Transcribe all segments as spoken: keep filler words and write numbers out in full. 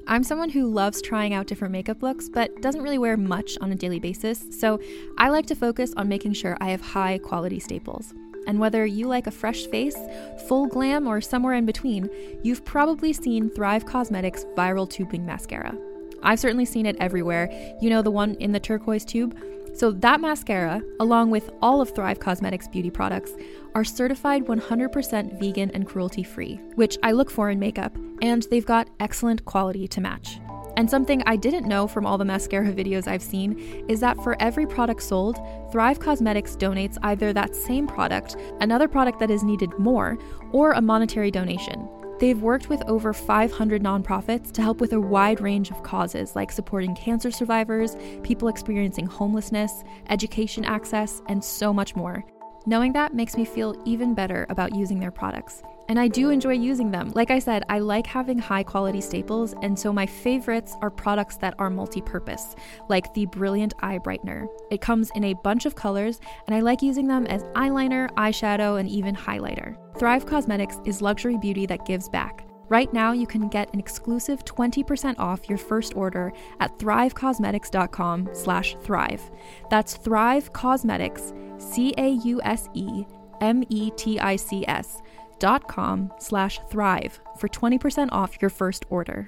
I'm someone who loves trying out different makeup looks, but doesn't really wear much on a daily basis, so I like to focus on making sure I have high quality staples. And whether you like a fresh face, full glam, or somewhere in between, you've probably seen Thrive Causemetics Viral Tubing Mascara. I've certainly seen it everywhere. You know, the one in the turquoise tube? So that mascara, along with all of Thrive Causemetics beauty products, are certified one hundred percent vegan and cruelty-free, which I look for in makeup, and they've got excellent quality to match. And something I didn't know from all the mascara videos I've seen is that for every product sold, Thrive Causemetics donates either that same product, another product that is needed more, or a monetary donation. They've worked with over five hundred nonprofits to help with a wide range of causes like supporting cancer survivors, people experiencing homelessness, education access, and so much more. Knowing that makes me feel even better about using their products. And I do enjoy using them. Like I said, I like having high quality staples, and so my favorites are products that are multi-purpose, like the Brilliant Eye Brightener. It comes in a bunch of colors, and I like using them as eyeliner, eyeshadow, and even highlighter. Thrive Causemetics is luxury beauty that gives back. Right now, you can get an exclusive twenty percent off your first order at thrivecausemetics.com slash thrive. That's Thrive Causemetics, C A U S E M E T I C S dot com slash thrive for twenty percent off your first order.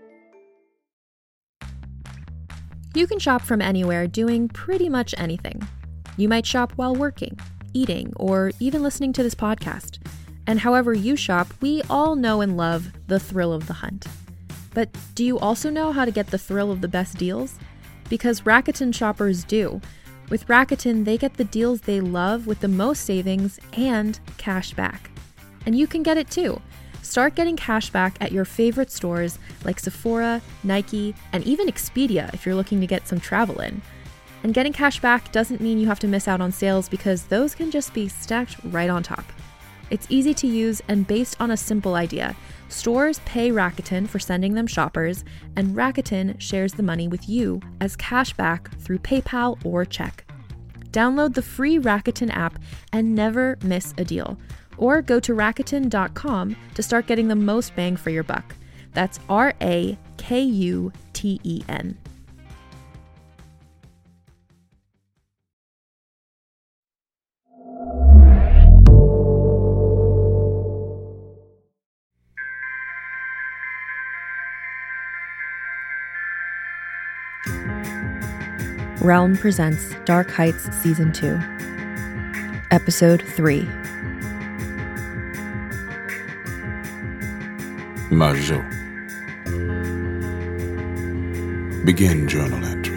You can shop from anywhere doing pretty much anything. You might shop while working, eating, or even listening to this podcast. And however you shop, we all know and love the thrill of the hunt. But do you also know how to get the thrill of the best deals? Because Rakuten shoppers do. With Rakuten, they get the deals they love with the most savings and cash back. And you can get it too. Start getting cash back at your favorite stores like Sephora, Nike, and even Expedia if you're looking to get some travel in. And getting cash back doesn't mean you have to miss out on sales, because those can just be stacked right on top. It's easy to use and based on a simple idea. Stores pay Rakuten for sending them shoppers, and Rakuten shares the money with you as cash back through PayPal or check. Download the free Rakuten app and never miss a deal. Or go to Rakuten dot com to start getting the most bang for your buck. That's R A K U T E N. Realm presents Dark Heights Season two, Episode three. Majot. Begin journal entry.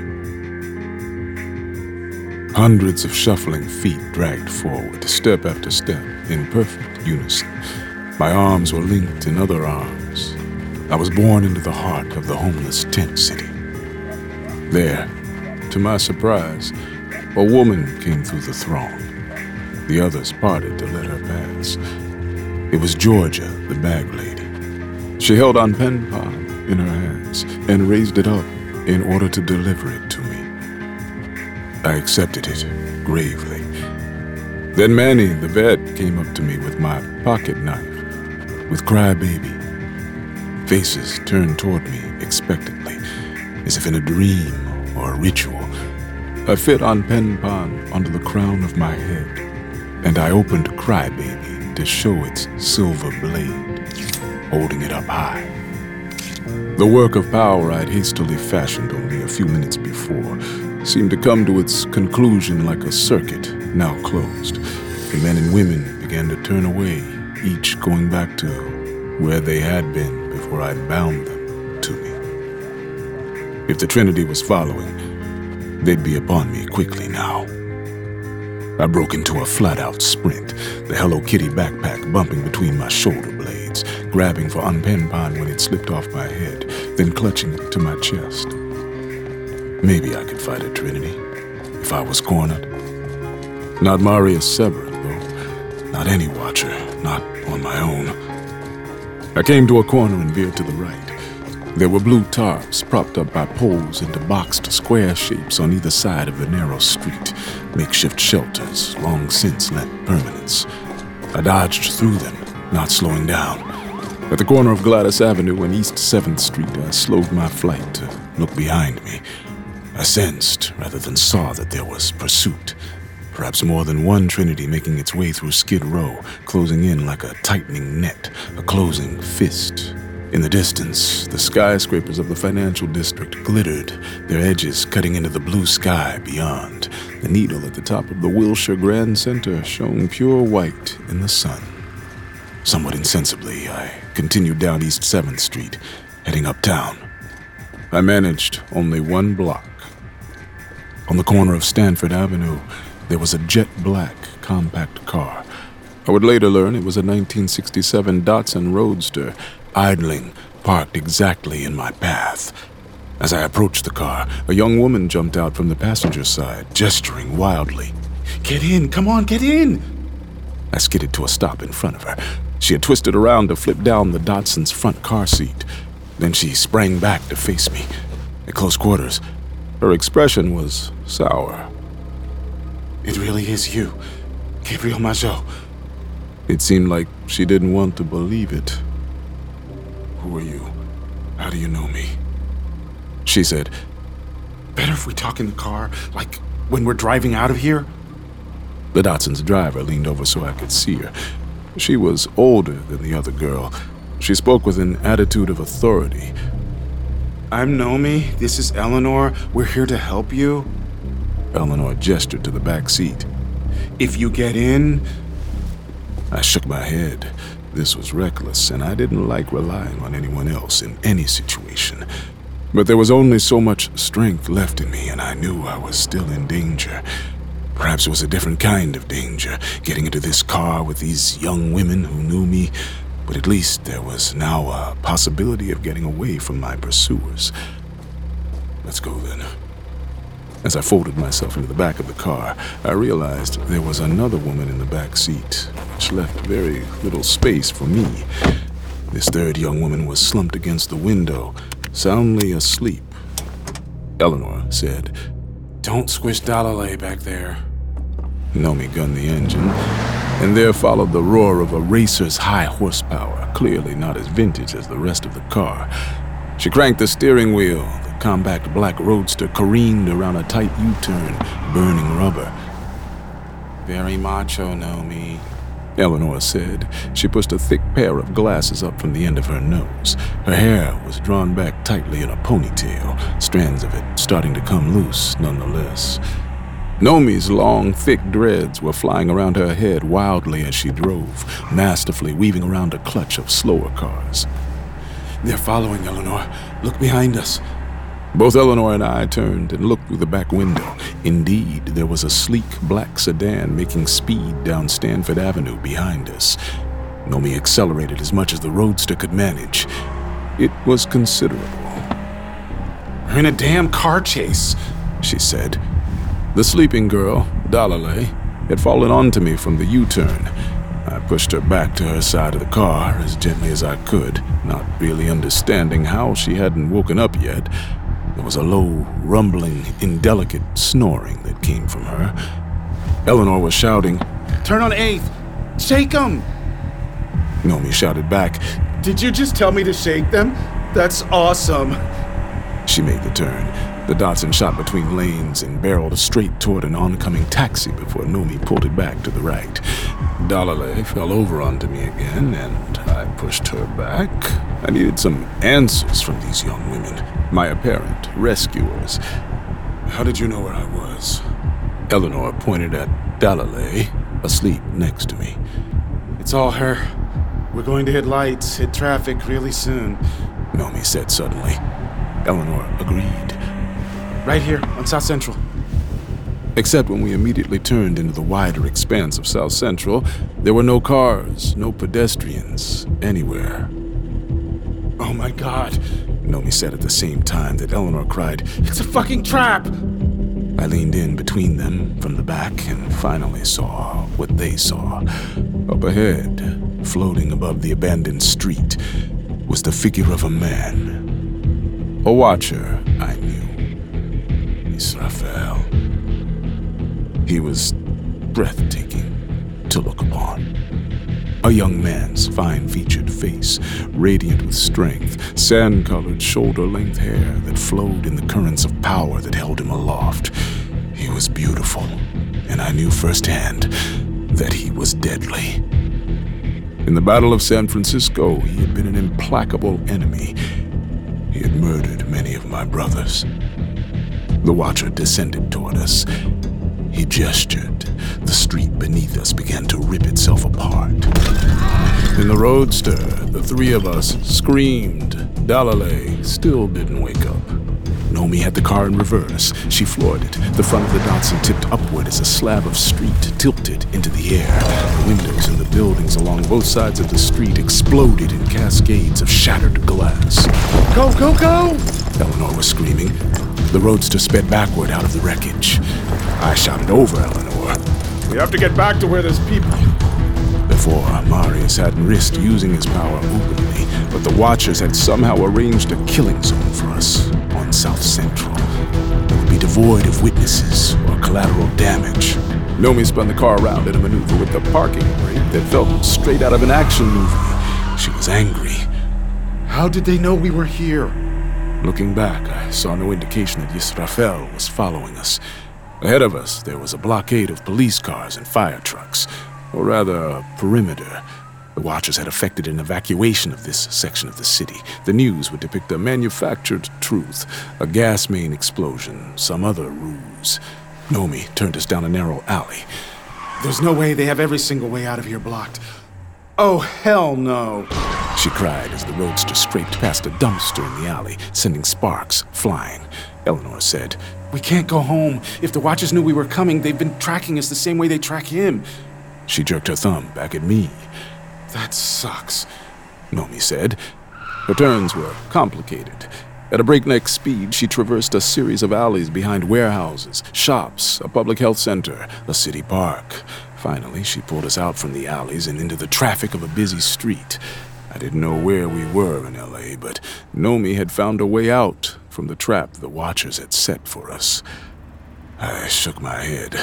Hundreds of shuffling feet dragged forward, step after step, in perfect unison. My arms were linked in other arms. I was born into the heart of the homeless tent city. There, to my surprise, a woman came through the throng. The others parted to let her pass. It was Georgia, the bag lady. She held Anpen Pan in her hands and raised it up in order to deliver it to me. I accepted it gravely. Then Manny, the vet, came up to me with my pocket knife, with Crybaby. Faces turned toward me expectantly, as if in a dream or a ritual. I fit Anpen Pan onto the crown of my head, and I opened Crybaby to show its silver blade, holding it up high. The work of power I'd hastily fashioned only a few minutes before seemed to come to its conclusion like a circuit now closed. The men and women began to turn away, each going back to where they had been before I'd bound them to me. If the Trinity was following, they'd be upon me quickly now. I broke into a flat-out sprint, the Hello Kitty backpack bumping between my shoulder blades, grabbing for Anpen Pan when it slipped off my head, then clutching it to my chest. Maybe I could fight a Trinity, if I was cornered. Not Marius Severin, though. Not any watcher, not on my own. I came to a corner and veered to the right. There were blue tarps propped up by poles into boxed square shapes on either side of the narrow street, makeshift shelters long since lent permanence. I dodged through them, not slowing down. At the corner of Gladys Avenue and East seventh Street, I slowed my flight to look behind me. I sensed, rather than saw, that there was pursuit. Perhaps more than one Trinity making its way through Skid Row, closing in like a tightening net, a closing fist. In the distance, the skyscrapers of the financial district glittered, their edges cutting into the blue sky beyond. The needle at the top of the Wilshire Grand Center shone pure white in the sun. Somewhat insensibly, I continued down East seventh Street, heading uptown. I managed only one block. On the corner of Stanford Avenue, there was a jet black compact car. I would later learn it was a nineteen sixty-seven Datsun Roadster, idling, parked exactly in my path. As I approached the car, a young woman jumped out from the passenger side, gesturing wildly. "Get in! Come on, get in!" I skidded to a stop in front of her. She had twisted around to flip down the Datsun's front car seat. Then she sprang back to face me. At close quarters, her expression was sour. "It really is you, Gabriel Majot." It seemed like she didn't want to believe it. "Who are you? How do you know me?" She said, "Better if we talk in the car, like when we're driving out of here?" The Datsun's driver leaned over so I could see her. She was older than the other girl. She spoke with an attitude of authority. "I'm Nomi. This is Eleanor. We're here to help you." Eleanor gestured to the back seat. "If you get in..." I shook my head. This was reckless, and I didn't like relying on anyone else in any situation. But there was only so much strength left in me, and I knew I was still in danger. Perhaps it was a different kind of danger, getting into this car with these young women who knew me, but at least there was now a possibility of getting away from my pursuers. "Let's go then." As I folded myself into the back of the car, I realized there was another woman in the back seat, which left very little space for me. This third young woman was slumped against the window, soundly asleep. Eleanor said, "Don't squish Dalalay back there." Nomi gunned the engine, and there followed the roar of a racer's high horsepower, clearly not as vintage as the rest of the car. She cranked the steering wheel. The compact black roadster careened around a tight U-turn, burning rubber. "Very macho, Nomi," Eleanor said. She pushed a thick pair of glasses up from the end of her nose. Her hair was drawn back tightly in a ponytail, strands of it starting to come loose nonetheless. Nomi's long, thick dreads were flying around her head wildly as she drove, masterfully weaving around a clutch of slower cars. "They're following, Eleanor. Look behind us." Both Eleanor and I turned and looked through the back window. Indeed, there was a sleek black sedan making speed down Stanford Avenue behind us. Nomi accelerated as much as the roadster could manage. It was considerable. "We're in a damn car chase," she said. The sleeping girl, Dalalay, had fallen onto me from the U-turn. I pushed her back to her side of the car as gently as I could, not really understanding how she hadn't woken up yet. There was a low, rumbling, indelicate snoring that came from her. Eleanor was shouting, "Turn on eighth! Shake them!" Nomi shouted back, "Did you just tell me to shake them? That's awesome!" She made the turn. The Datsun shot between lanes and barreled straight toward an oncoming taxi before Nomi pulled it back to the right. Dalalay fell over onto me again, and I pushed her back. I needed some answers from these young women, my apparent rescuers. "How did you know where I was?" Eleanor pointed at Dalalay, asleep next to me. "It's all her. We're going to hit lights, hit traffic really soon," Nomi said suddenly. Eleanor agreed. "Right here, on South Central." Except when we immediately turned into the wider expanse of South Central, there were no cars, no pedestrians, anywhere. "Oh my God," Nomi said at the same time that Eleanor cried, "It's a fucking trap!" I leaned in between them from the back and finally saw what they saw. Up ahead, floating above the abandoned street, was the figure of a man. A watcher, I knew. Israfel. He was breathtaking to look upon. A young man's fine-featured face, radiant with strength, sand-colored shoulder-length hair that flowed in the currents of power that held him aloft. He was beautiful, and I knew firsthand that he was deadly. In the Battle of San Francisco, he had been an implacable enemy. He had murdered many of my brothers. The Watcher descended toward us. He gestured. The street beneath us began to rip itself apart. In the roadster, the three of us screamed. Dalalay still didn't wake up. Nomi had the car in reverse. She floored it. The front of the Datsun tipped upward as a slab of street tilted into the air. The windows in the buildings along both sides of the street exploded in cascades of shattered glass. Go, go, go! Eleanor was screaming. The roadster sped backward out of the wreckage. I shouted over Eleanor. We have to get back to where there's people. Before, Marius hadn't risked using his power openly, but the Watchers had somehow arranged a killing zone for us on South Central. It would be devoid of witnesses or collateral damage. Nomi spun the car around in a maneuver with the parking brake that felt straight out of an action movie. She was angry. How did they know we were here? Looking back, I saw no indication that Yisrafel was following us. Ahead of us, there was a blockade of police cars and fire trucks, or rather, a perimeter. The Watchers had effected an evacuation of this section of the city. The news would depict a manufactured truth, a gas main explosion, some other ruse. Nomi turned us down a narrow alley. There's no way they have every single way out of here blocked. Oh, hell no, she cried as the roadster scraped past a dumpster in the alley, sending sparks flying. Eleanor said, We can't go home. If the Watchers knew we were coming, they've been tracking us the same way they track him. She jerked her thumb back at me. That sucks, Nomi said. Her turns were complicated. At a breakneck speed, she traversed a series of alleys behind warehouses, shops, a public health center, a city park. Finally, she pulled us out from the alleys and into the traffic of a busy street. I didn't know where we were in L A, but Nomi had found a way out from the trap the Watchers had set for us. I shook my head.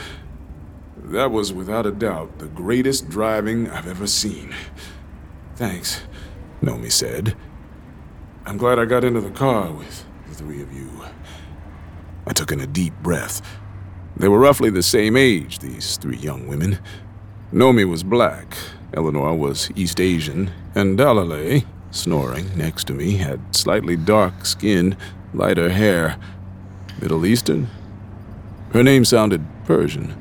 That was without a doubt the greatest driving I've ever seen. Thanks, Nomi said. I'm glad I got into the car with the three of you. I took in a deep breath. They were roughly the same age, these three young women. Nomi was black, Eleanor was East Asian, and Dalalay, snoring next to me, had slightly dark skin, lighter hair. Middle Eastern? Her name sounded Persian.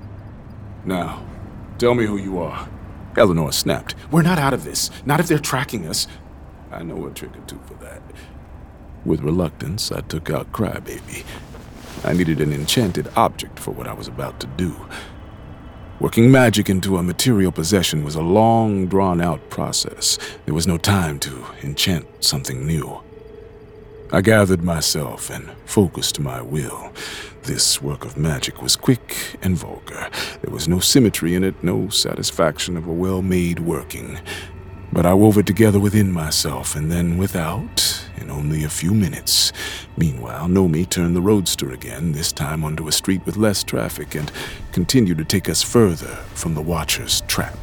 Now, tell me who you are. Eleanor snapped. We're not out of this. Not if they're tracking us. I know a trick or two for that. With reluctance, I took out Crybaby. I needed an enchanted object for what I was about to do. Working magic into a material possession was a long, drawn-out process. There was no time to enchant something new. I gathered myself and focused my will. This work of magic was quick and vulgar. There was no symmetry in it, no satisfaction of a well-made working. But I wove it together within myself, and then without, in only a few minutes. Meanwhile, Nomi turned the roadster again, this time onto a street with less traffic, and continued to take us further from the Watcher's trap.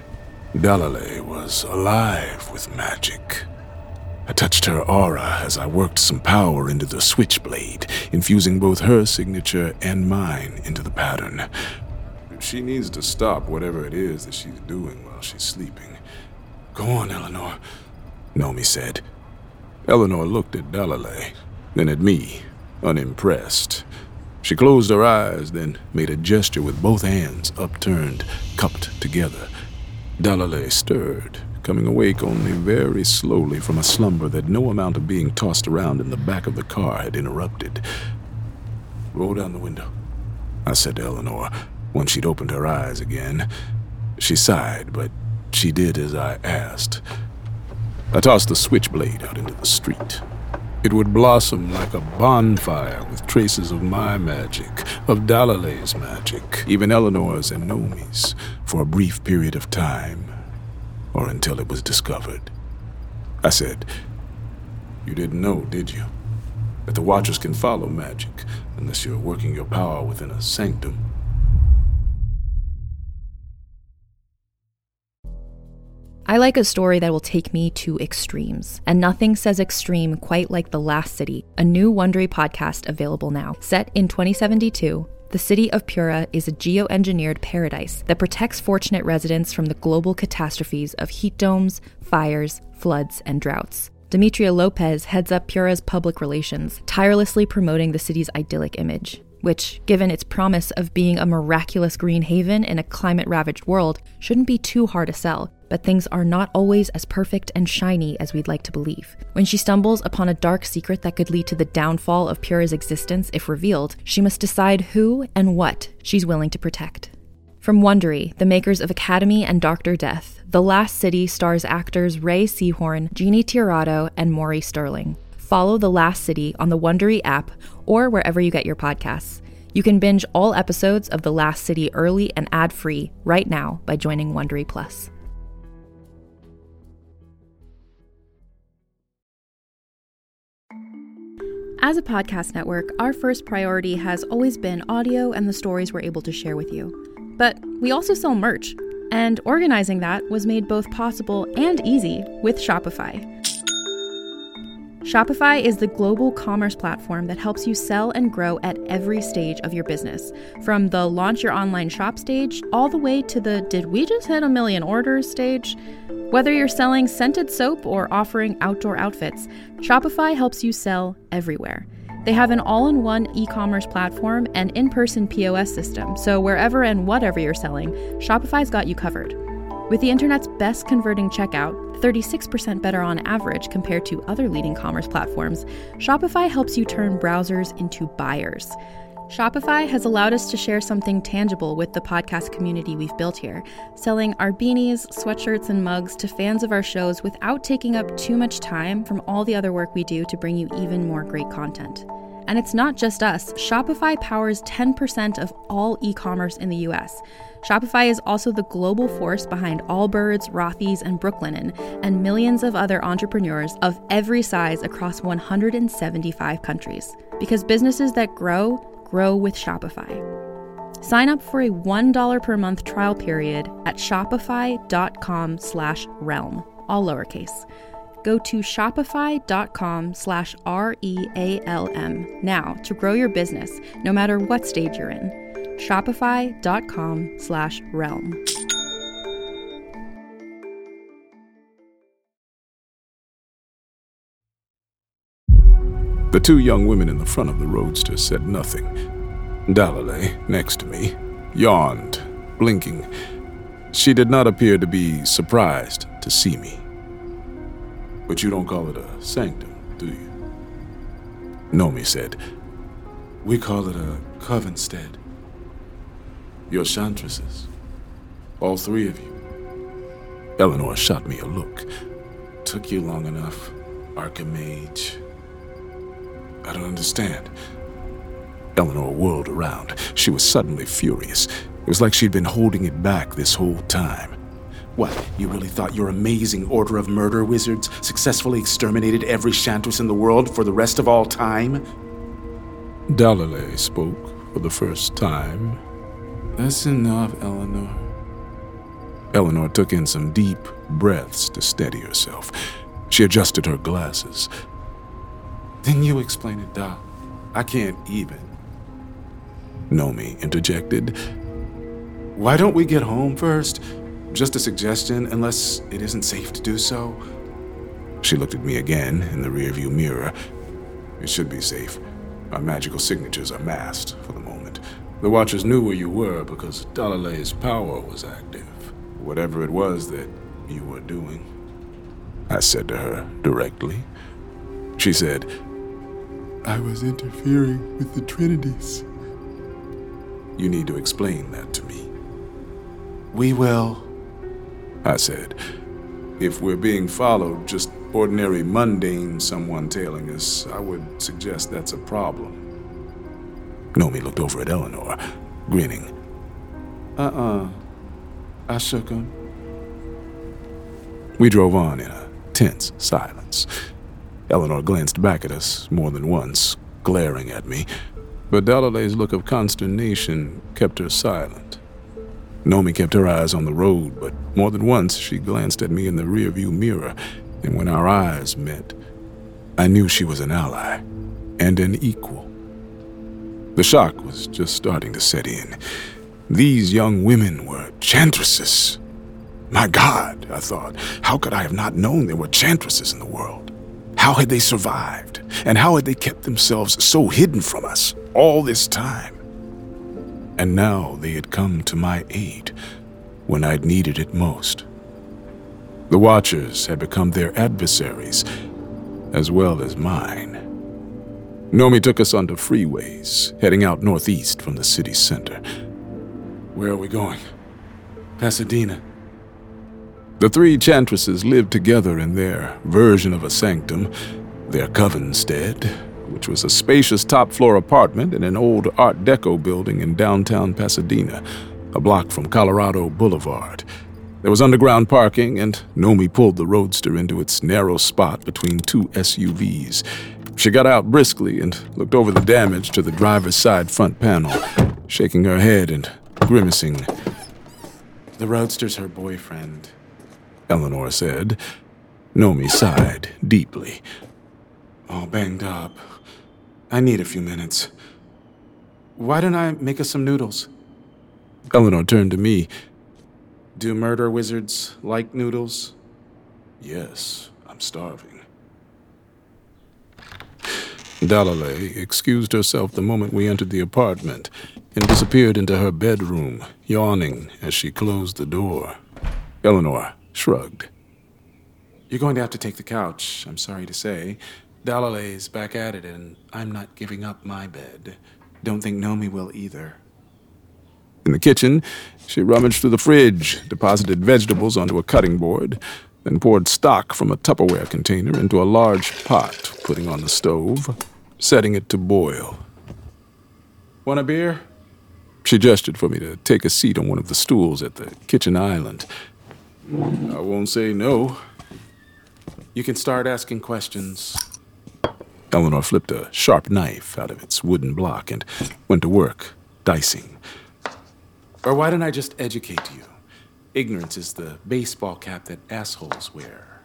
Dalalay was alive with magic. I touched her aura as I worked some power into the switchblade, infusing both her signature and mine into the pattern. She needs to stop whatever it is that she's doing while she's sleeping. Go on, Eleanor, Nomi said. Eleanor looked at Dalalay, then at me, unimpressed. She closed her eyes, then made a gesture with both hands upturned, cupped together. Dalalay stirred, coming awake only very slowly from a slumber that no amount of being tossed around in the back of the car had interrupted. Roll down the window, I said to Eleanor, once she'd opened her eyes again. She sighed, but she did as I asked. I tossed the switchblade out into the street. It would blossom like a bonfire with traces of my magic, of Dalalay's magic, even Eleanor's and Nomi's, for a brief period of time, or until it was discovered. I said, You didn't know, did you? That the Watchers can follow magic, unless you're working your power within a sanctum. I like a story that will take me to extremes, and nothing says extreme quite like The Last City, a new Wondery podcast available now. Set in twenty seventy-two, the city of Pura is a geoengineered paradise that protects fortunate residents from the global catastrophes of heat domes, fires, floods, and droughts. Demetria Lopez heads up Pura's public relations, tirelessly promoting the city's idyllic image, which, given its promise of being a miraculous green haven in a climate-ravaged world, shouldn't be too hard to sell. But things are not always as perfect and shiny as we'd like to believe. When she stumbles upon a dark secret that could lead to the downfall of Pura's existence if revealed, she must decide who and what she's willing to protect. From Wondery, the makers of Academy and Doctor Death, The Last City stars actors Ray Seahorn, Jeannie Tirado, and Maury Sterling. Follow The Last City on the Wondery app or wherever you get your podcasts. You can binge all episodes of The Last City early and ad-free right now by joining Wondery Plus. As a podcast network, our first priority has always been audio and the stories we're able to share with you. But we also sell merch, and organizing that was made both possible and easy with Shopify. Shopify is the global commerce platform that helps you sell and grow at every stage of your business, from the launch your online shop stage all the way to the did we just hit a million orders stage. Whether you're selling scented soap or offering outdoor outfits, Shopify helps you sell everywhere. They have an all-in-one e-commerce platform and in-person P O S system, so wherever and whatever you're selling, Shopify's got you covered. With the internet's best converting checkout, thirty-six percent better on average compared to other leading commerce platforms, Shopify helps you turn browsers into buyers. Shopify has allowed us to share something tangible with the podcast community we've built here, selling our beanies, sweatshirts, and mugs to fans of our shows without taking up too much time from all the other work we do to bring you even more great content. And it's not just us. Shopify powers ten percent of all e-commerce in the U S. Shopify is also the global force behind Allbirds, Rothy's, and Brooklinen, and millions of other entrepreneurs of every size across one hundred seventy-five countries. Because businesses that grow, grow with Shopify. Sign up for a one dollar per month trial period at shopify.com slash realm, all lowercase. Go to shopify.com slash R-E-A-L-M now to grow your business, no matter what stage you're in. Shopify.com slash realm. The two young women in the front of the roadster said nothing. Dalalay, next to me, yawned, blinking. She did not appear to be surprised to see me. But you don't call it a sanctum, do you? Nomi said, We call it a covenstead. Your chantresses, all three of you. Eleanor shot me a look. Took you long enough, Archimage. I don't understand. Eleanor whirled around. She was suddenly furious. It was like she'd been holding it back this whole time. What, you really thought your amazing order of murder wizards successfully exterminated every chantress in the world for the rest of all time? Dalalay spoke for the first time. That's enough, Eleanor. Eleanor took in some deep breaths to steady herself. She adjusted her glasses. Then you explain it, Doc. I can't even. Nomi interjected. Why don't we get home first? Just a suggestion, unless it isn't safe to do so. She looked at me again in the rearview mirror. It should be safe. Our magical signatures are masked for the moment. The Watchers knew where you were because Dalalay's power was active. Whatever it was that you were doing. I said to her directly. She said, I was interfering with the Trinities. You need to explain that to me. We will. I said, if we're being followed, just ordinary mundane someone tailing us, I would suggest that's a problem. Nomi looked over at Eleanor, grinning. Uh-uh. I shook him. We drove on in a tense silence. Eleanor glanced back at us more than once, glaring at me, but Dalalay's look of consternation kept her silent. Nomi kept her eyes on the road, but more than once she glanced at me in the rearview mirror, and when our eyes met, I knew she was an ally and an equal. The shock was just starting to set in. These young women were chantresses. My God, I thought, how could I have not known there were chantresses in the world? How had they survived? And how had they kept themselves so hidden from us all this time? And now they had come to my aid when I'd needed it most. The Watchers had become their adversaries, as well as mine. Nomi took us onto freeways, heading out northeast from the city center. Where are we going? Pasadena. The three chantresses lived together in their version of a sanctum, their covenstead, which was a spacious top-floor apartment in an old Art Deco building in downtown Pasadena, a block from Colorado Boulevard. There was underground parking, and Nomi pulled the roadster into its narrow spot between two S U Vs. She got out briskly and looked over the damage to the driver's side front panel, shaking her head and grimacing. The roadster's her boyfriend, Eleanor said. Nomi sighed deeply. All banged up. I need a few minutes. Why don't I make us some noodles? Eleanor turned to me. Do murder wizards like noodles? Yes, I'm starving. Dalalay excused herself the moment we entered the apartment and disappeared into her bedroom, yawning as she closed the door. Eleanor shrugged. You're going to have to take the couch, I'm sorry to say. Dalalay's back at it, and I'm not giving up my bed. Don't think Nomi will either. In the kitchen, she rummaged through the fridge, deposited vegetables onto a cutting board, then poured stock from a Tupperware container into a large pot, putting on the stove, setting it to boil. Want a beer? She gestured for me to take a seat on one of the stools at the kitchen island. I won't say no. You can start asking questions. Eleanor flipped a sharp knife out of its wooden block and went to work, dicing. Or why don't I just educate you? Ignorance is the baseball cap that assholes wear.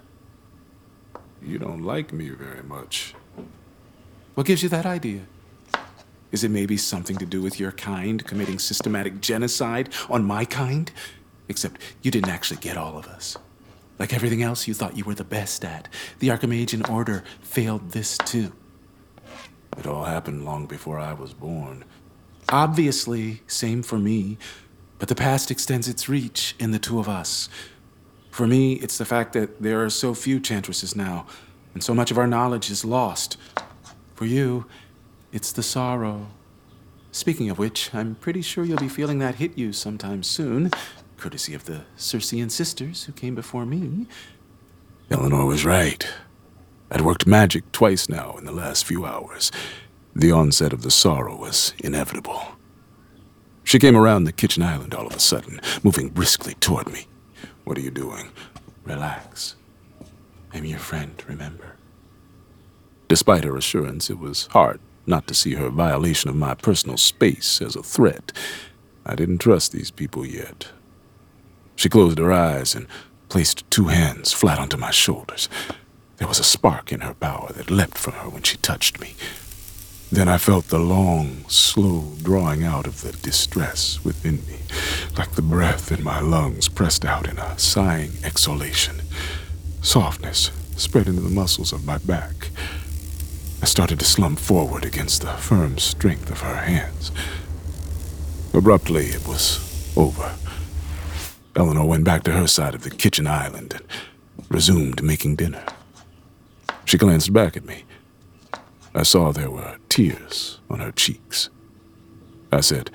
You don't like me very much. What gives you that idea? Is it maybe something to do with your kind committing systematic genocide on my kind? Except you didn't actually get all of us. Like everything else you thought you were the best at, the Archimagian Order failed this too. It all happened long before I was born. Obviously, same for me, but the past extends its reach in the two of us. For me, it's the fact that there are so few chantresses now, and so much of our knowledge is lost. For you, it's the sorrow. Speaking of which, I'm pretty sure you'll be feeling that hit you sometime soon, courtesy of the Circean sisters who came before me. Eleanor was right. I'd worked magic twice now in the last few hours. The onset of the sorrow was inevitable. She came around the kitchen island all of a sudden, moving briskly toward me. What are you doing? Relax. I'm your friend, remember? Despite her assurance, it was hard not to see her violation of my personal space as a threat. I didn't trust these people yet. She closed her eyes and placed two hands flat onto my shoulders. There was a spark in her power that leapt from her when she touched me. Then I felt the long, slow drawing out of the distress within me, like the breath in my lungs pressed out in a sighing exhalation. Softness spread into the muscles of my back. I started to slump forward against the firm strength of her hands. Abruptly, it was over. Eleanor went back to her side of the kitchen island and resumed making dinner. She glanced back at me. I saw there were tears on her cheeks. I said,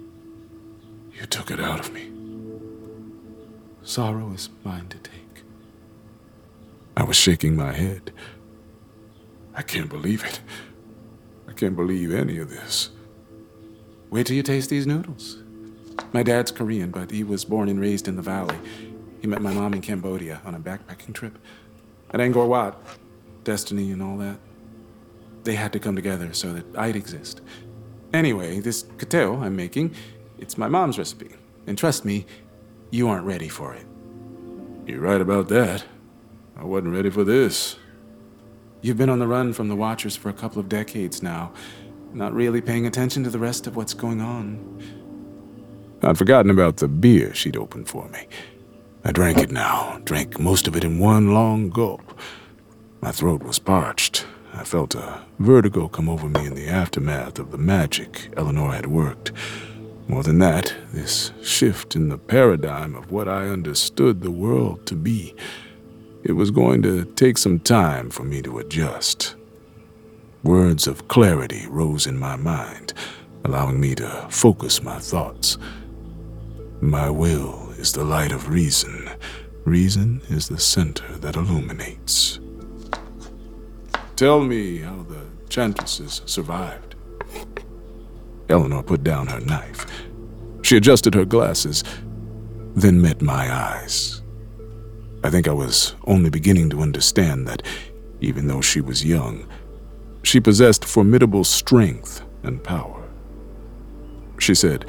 "You took it out of me." Sorrow is mine to take. I was shaking my head. I can't believe it. I can't believe any of this. Wait till you taste these noodles. My dad's Korean, but he was born and raised in the valley. He met my mom in Cambodia on a backpacking trip. At Angkor Wat, destiny and all that. They had to come together so that I'd exist. Anyway, this kateo I'm making, it's my mom's recipe. And trust me, you aren't ready for it. You're right about that. I wasn't ready for this. You've been on the run from the Watchers for a couple of decades now, not really paying attention to the rest of what's going on. I'd forgotten about the beer she'd opened for me. I drank it now, drank most of it in one long gulp. My throat was parched. I felt a vertigo come over me in the aftermath of the magic Eleanor had worked. More than that, this shift in the paradigm of what I understood the world to be. It was going to take some time for me to adjust. Words of clarity rose in my mind, allowing me to focus my thoughts. My will is the light of reason. Reason is the center that illuminates. Tell me how the Chantresses survived. Eleanor put down her knife. She adjusted her glasses, then met my eyes. I think I was only beginning to understand that, even though she was young, she possessed formidable strength and power. She said,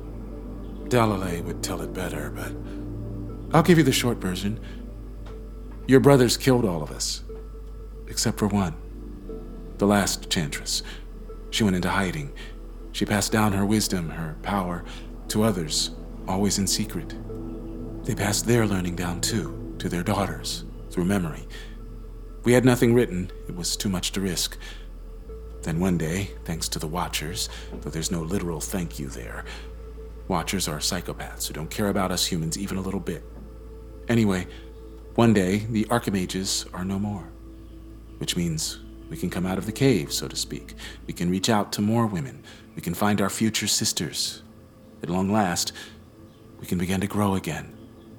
Dalalay would tell it better, but I'll give you the short version. Your brothers killed all of us, except for one, the last Chantress. She went into hiding. She passed down her wisdom, her power, to others, always in secret. They passed their learning down, too, to their daughters, through memory. We had nothing written. It was too much to risk. Then one day, thanks to the Watchers, though there's no literal thank you there, Watchers are psychopaths who don't care about us humans even a little bit. Anyway, one day, the Archimages are no more, which means we can come out of the cave, so to speak. We can reach out to more women. We can find our future sisters. At long last, we can begin to grow again.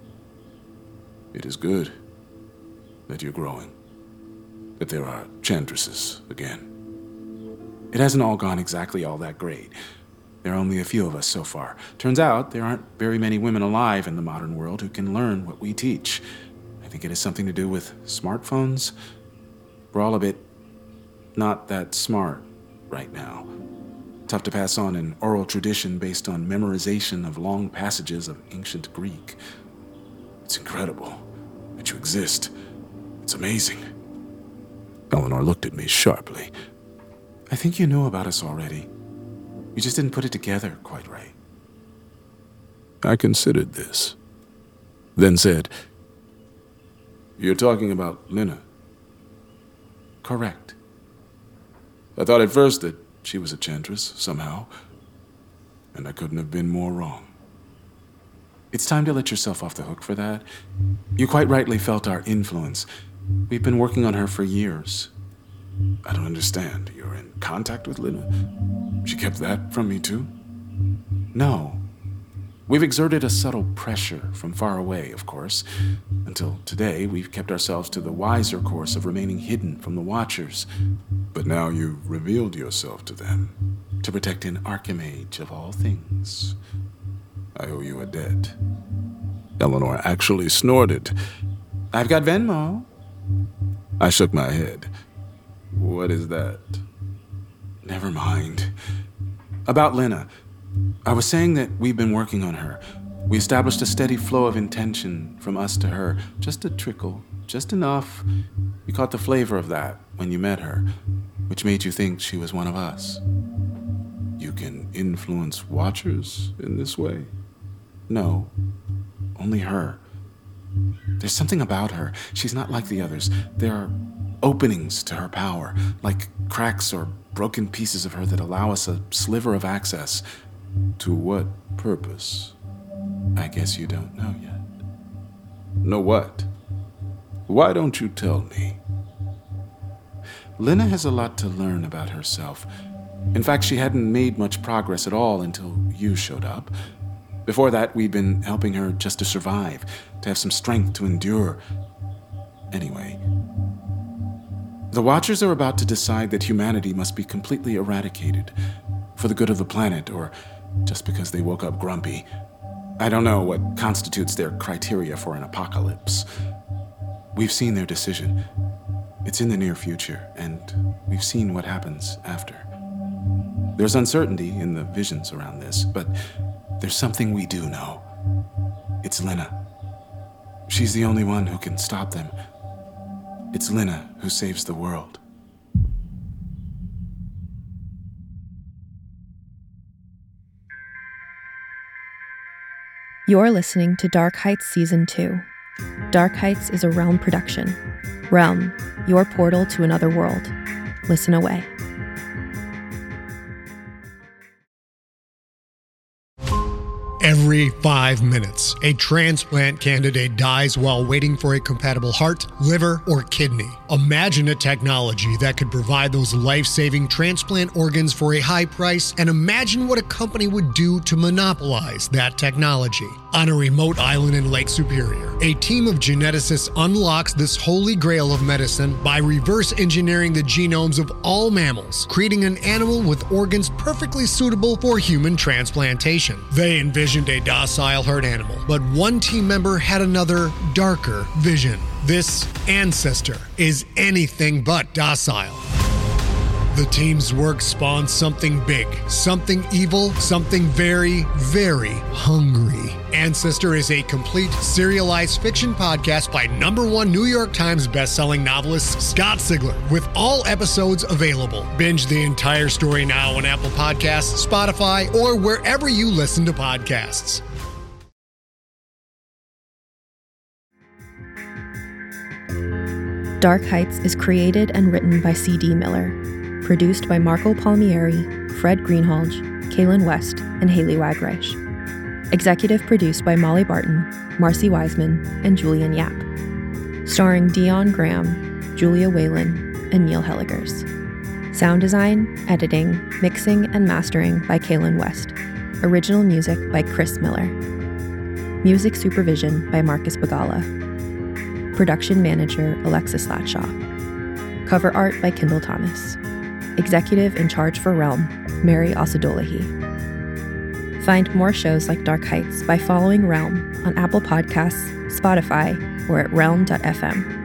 It is good that you're growing, that there are Chantresses again. It hasn't all gone exactly all that great. There are only a few of us so far. Turns out there aren't very many women alive in the modern world who can learn what we teach. I think it has something to do with smartphones. We're all a bit not that smart right now. Tough to pass on an oral tradition based on memorization of long passages of ancient Greek. It's incredible that you exist. It's amazing. Eleanor looked at me sharply. I think you knew about us already. You just didn't put it together quite right. I considered this, then said, You're talking about Lena? Correct. I thought at first that she was a Chantress, somehow, and I couldn't have been more wrong. It's time to let yourself off the hook for that. You quite rightly felt our influence. We've been working on her for years. I don't understand. You're in contact with Lena? She kept that from me, too? No. We've exerted a subtle pressure from far away, of course. Until today, we've kept ourselves to the wiser course of remaining hidden from the Watchers. But now you've revealed yourself to them. To protect an Archimage of all things. I owe you a debt. Eleanor actually snorted. I've got Venmo. I shook my head. What is that? Never mind. About Lena. I was saying that we've been working on her. We established a steady flow of intention from us to her. Just a trickle. Just enough. You caught the flavor of that when you met her, which made you think she was one of us. You can influence Watchers in this way? No. Only her. There's something about her. She's not like the others. There are openings to her power, like cracks or broken pieces of her that allow us a sliver of access. To what purpose? I guess you don't know yet. Know what? Why don't you tell me? Lena has a lot to learn about herself. In fact, she hadn't made much progress at all until you showed up. Before that, we'd been helping her just to survive, to have some strength to endure. Anyway, the Watchers are about to decide that humanity must be completely eradicated for the good of the planet, or just because they woke up grumpy. I don't know what constitutes their criteria for an apocalypse. We've seen their decision. It's in the near future, and we've seen what happens after. There's uncertainty in the visions around this, but there's something we do know. It's Lena. She's the only one who can stop them. It's Lena who saves the world. You're listening to Dark Heights Season two. Dark Heights is a Realm production. Realm, your portal to another world. Listen away. Every five minutes, a transplant candidate dies while waiting for a compatible heart, liver, or kidney. Imagine a technology that could provide those life-saving transplant organs for a high price, and imagine what a company would do to monopolize that technology. On a remote island in Lake Superior, a team of geneticists unlocks this holy grail of medicine by reverse engineering the genomes of all mammals, creating an animal with organs perfectly suitable for human transplantation. They envisioned a docile herd animal, but one team member had another, darker vision. This ancestor is anything but docile. The team's work spawned something big, something evil, something very, very hungry. Ancestor is a complete serialized fiction podcast by number one New York Times bestselling novelist Scott Sigler, with all episodes available. Binge the entire story now on Apple Podcasts, Spotify, or wherever you listen to podcasts. Dark Heights is created and written by C D Miller. Produced by Marco Palmieri, Fred Greenhalgh, Kaylin West, and Haley Wagreich. Executive produced by Molly Barton, Marcy Wiseman, and Julian Yap. Starring Dion Graham, Julia Whalen, and Neil Helligers. Sound design, editing, mixing, and mastering by Kaylin West. Original music by Chris Miller. Music supervision by Marcus Bagala. Production manager Alexis Latshaw. Cover art by Kendall Thomas. Executive in charge for Realm, Mary Osadolahi. Find more shows like Dark Heights by following Realm on Apple Podcasts, Spotify, or at realm dot f m.